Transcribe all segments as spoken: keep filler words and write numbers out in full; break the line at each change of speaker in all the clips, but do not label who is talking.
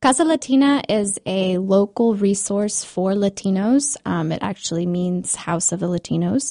Casa Latina is a local resource for Latinos. Um, it actually means House of the Latinos.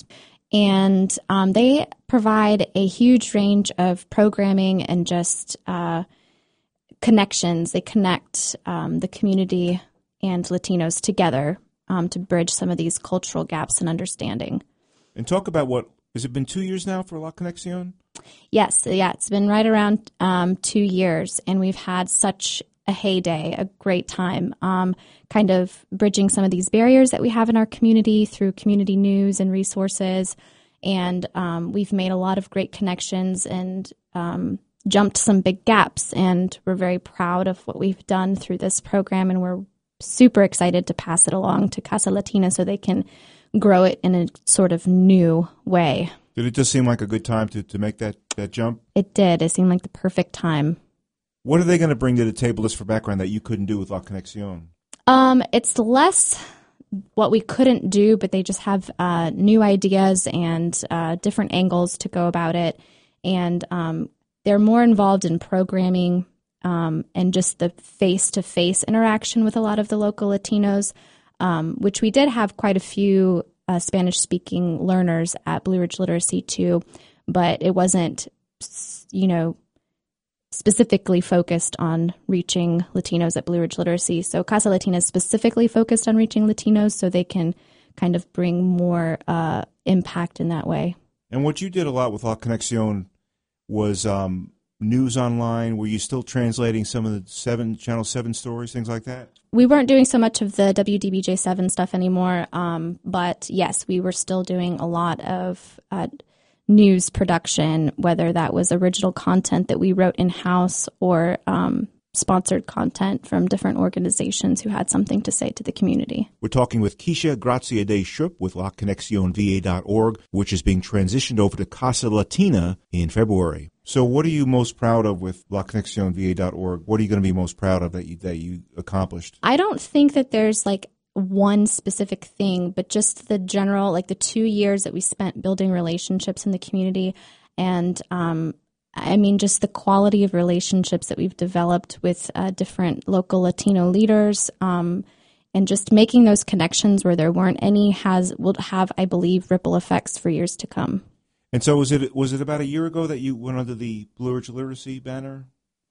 And um, they provide a huge range of programming and just uh, connections. They connect um, the community and Latinos together um, to bridge some of these cultural gaps and understanding.
And talk about what, has it been two years now for La Conexión?
Yes, yeah, it's been right around um, two years, and we've had such a heyday, a great time, um, kind of bridging some of these barriers that we have in our community through community news and resources. And um, we've made a lot of great connections and um, jumped some big gaps. And we're very proud of what we've done through this program. And we're super excited to pass it along to Casa Latina so they can grow it in a sort of new way.
Did it just seem like a good time to, to make that, that jump?
It did. It seemed like the perfect time.
What are they going to bring to the table, just for background, that you couldn't do with La Conexión?
Um, it's less what we couldn't do, but they just have uh, new ideas and uh, different angles to go about it. And um, they're more involved in programming um, and just the face-to-face interaction with a lot of the local Latinos, um, which we did have quite a few uh, Spanish-speaking learners at Blue Ridge Literacy too, but it wasn't, you know, specifically focused on reaching Latinos at Blue Ridge Literacy. So Casa Latina is specifically focused on reaching Latinos so they can kind of bring more uh, impact in that way.
And what you did a lot with La Conexión was um, news online. Were you still translating some of the seven Channel seven stories, things like that?
We weren't doing so much of the W D B J seven stuff anymore, um, but yes, we were still doing a lot of uh, news production, whether that was original content that we wrote in-house or um, sponsored content from different organizations who had something to say to the community.
We're talking with Keisha Gracia de Schrupp with La Conexión V A dot org, which is being transitioned over to Casa Latina in February. So what are you most proud of with La Conexión V A dot org? What are you going to be most proud of that you, that you accomplished?
I don't think that there's like one specific thing, but just the general, like the two years that we spent building relationships in the community. And um, I mean, just the quality of relationships that we've developed with uh, different local Latino leaders um, and just making those connections where there weren't any has will have, I believe, ripple effects for years to come.
And so was it was it about a year ago that you went under the Blue Ridge Literacy banner?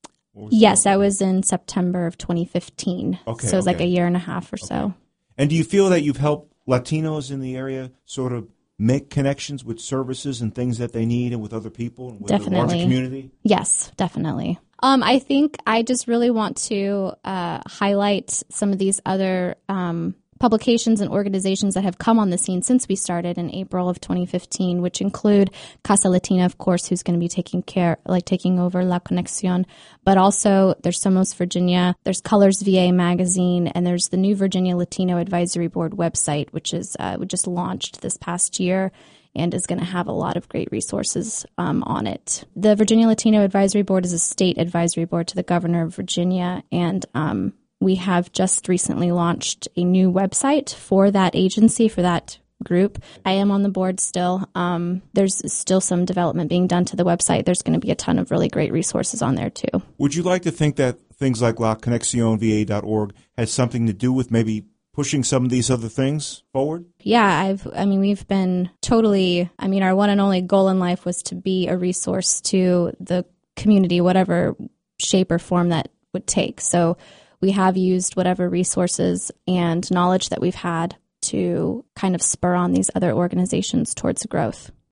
Yes, that was in September of twenty fifteen.
Okay,
so it was
okay.
like a year and a half or okay. so.
And do you feel that you've helped Latinos in the area sort of make connections with services and things that they need and with other people and with
definitely.
the larger community?
Yes, definitely. Um, I think I just really want to uh, highlight some of these other um, publications and organizations that have come on the scene since we started in April of twenty fifteen, which include Casa Latina, of course, who's going to be taking care, like taking over La Conexión, but also there's Somos Virginia, there's Colors V A magazine, and there's the new Virginia Latino Advisory Board website, which is uh, we just launched this past year and is going to have a lot of great resources um, on it. The Virginia Latino Advisory Board is a state advisory board to the governor of Virginia, and um, we have just recently launched a new website for that agency, for that group. I am on the board still. Um, there's still some development being done to the website. There's going to be a ton of really great resources on there, too.
Would you like to think that things like La Conexión V A dot org has something to do with maybe pushing some of these other things forward?
Yeah, I've, I mean, we've been totally, I mean, our one and only goal in life was to be a resource to the community, whatever shape or form that would take. So we have used whatever resources and knowledge that we've had to kind of spur on these other organizations towards growth.